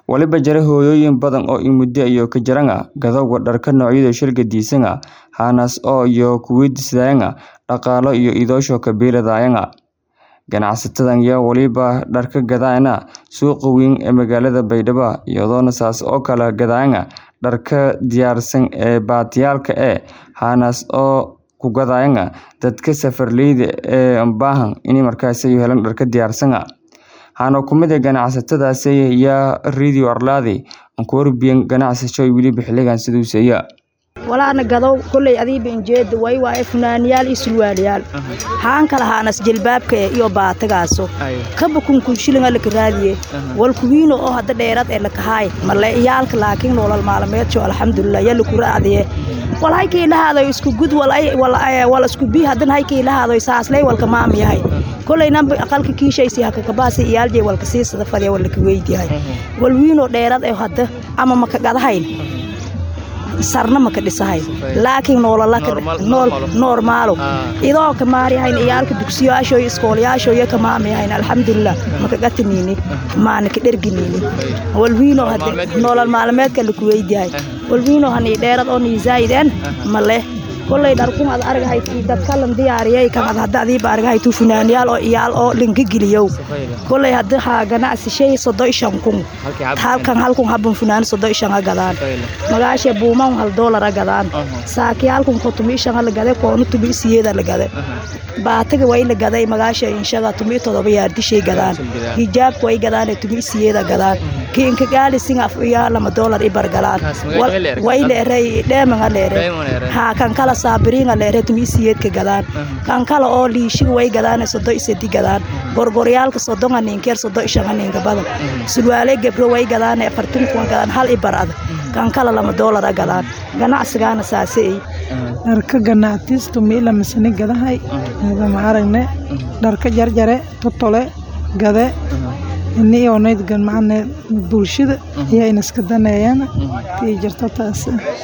waliba jira hooyooyin badan oo muddo iyo ka jaranga gadowga dharka noocyada shilka diisanga hanas oo iyo kuweydiisayanga dhaqaalo iyo idoosho ka beeladayanga ganacsatadan yaa waliba dharka gadaana suuqa weyn ee magaalada Baydhabo iyadoona saas oo kala gadaanga dharka diyaarsan ee baatiyaalka hanas oo ku gadaanga dadka safarleyda ee baahan in markaas ay helaan dharka diyaarsanga hana kumida ganacsatadaas yaa radio arlaadi aan ku warbiyan ganacsato waliba xiligan sidoo seeya walaana gadow kulay adiiba injeed way funaaniyaal iyo surwaaliyaal haan kala haanas jilbaabka iyo baatagaaso kaba kun shilinga la raadiye wal kuwiino oo hada dheerad ee la kahay malayaalka laakiin nolol maalmeedjo alxamdulillah yalla ku raadiye wal haykii lahaado isku gud wal isku bi hadan haykii lahaado saaslay walka maamiyahay kulayna aqalka kiishaysi haka kabaasi iyaalje walka siisada fadhiya wal ka weydiyahay wal wiino dheerad ee hada ama maka gadahayn sarna maka dhisahay laakiin normaalo idoo ka maariyahayn iyaalka dugsiyaasho iyo iskoolayaasho ka maamiyahayn alxamdulillah maka gatiniini maana ka dherginiini walwiino hada nolol maalmeedka la ku weydiyahay walwiino hani dheerad oo niisaayden male kulay dharku ad argahay dad kalan diyaariyay kan hada adiiba argahay tu funaaniyaal oo iyaal oo linka giliyow kulay hada ganacsi shay 35 halkan habun funaan 35 gadaan magaasha buuman $1 gadaan saakiyaalkun qotumishan la gaday koonu tubisiyeeda la gaday baataga way la gaday magaasha inshaga 17 yaardishay gadaan hijaab way gadaan tubisiyeeda gadaan kiinka gaali singa afiya $2 ibar galaan way leeray dheeman leeray ha kan kala saabiriin leeray tubisiyeedka gadaan kan kala oo liishiga way gadaan 30 gadaan gorgoryaalka 30 ninkeer 35 ninka badan sulwaale gabro way gadaan 40 gadaan hal ibarada kan kala $2 gadaan ganacsigaana saasay dharka ganacsiistu meela masani gadahay ma aragne dharka jarjare totole gade inni oo nayd macne bulshada ayaa iska daneeyaan tii jirta taas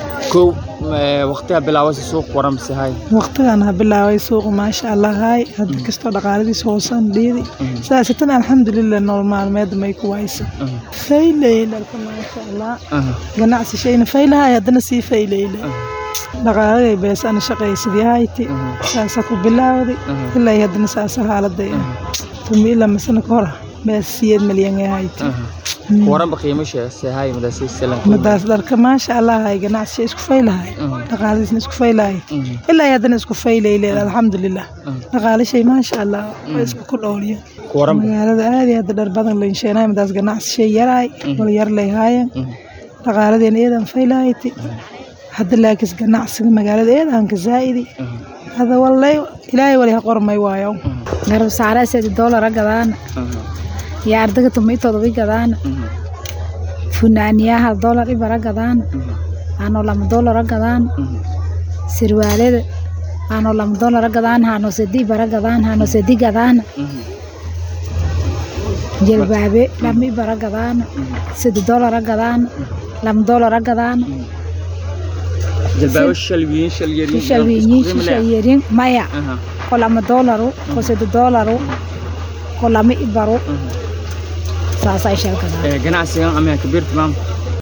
waqtiga bilaaway suuq waramsahay waqtigan bilaaway suuq ma sha Allah hay had kasto dhaqaaladiis hoosan dheedi saasatan alxamdulillah normal meed may ku wayso faylay dharka ma sha Allah ganacsi shayna faylahay hadana si faylay dhaqaalay beesan shaqaysiyahayti saasa ku bilaawday ilaa hadana saasa xaaladda tumila masana kora بس 100 مليون هايت ورم بقيمش هاي مدرسة سلام مدرس دارك ما شاء الله هاي جناح شيء اسكو فايل هاي تقاليد اسكو فايل هاي إلا يدنا اسكو فايل الحمد لله تقالي شيء ما شاء الله اسكو كل أولياء ورم هذا هذا دار بدن اللي نشيناه مدرس جناح شيء يراي ولا يرلي هاي تقاليد إذا فايل هاي هذا لاكس جناح سن مجال إذا أنك زايدي هذا والله إلهي ولا قرب ما يوايو نرب سعره $6 قدان يا أردك توميتو دوي قدان فنانية $1 إبرة قدان أنا $2 قدان سروالد أنا $2 قدان هانو سدي إبرة قدان هانو سدي قدان جلبابي لمي إبرة قدان $6 قدان $2 قدان جلبابي شلويين مايا كلام $1 $6 كلام إبرة ساسا شركة جناح سيان أمي كبير تمام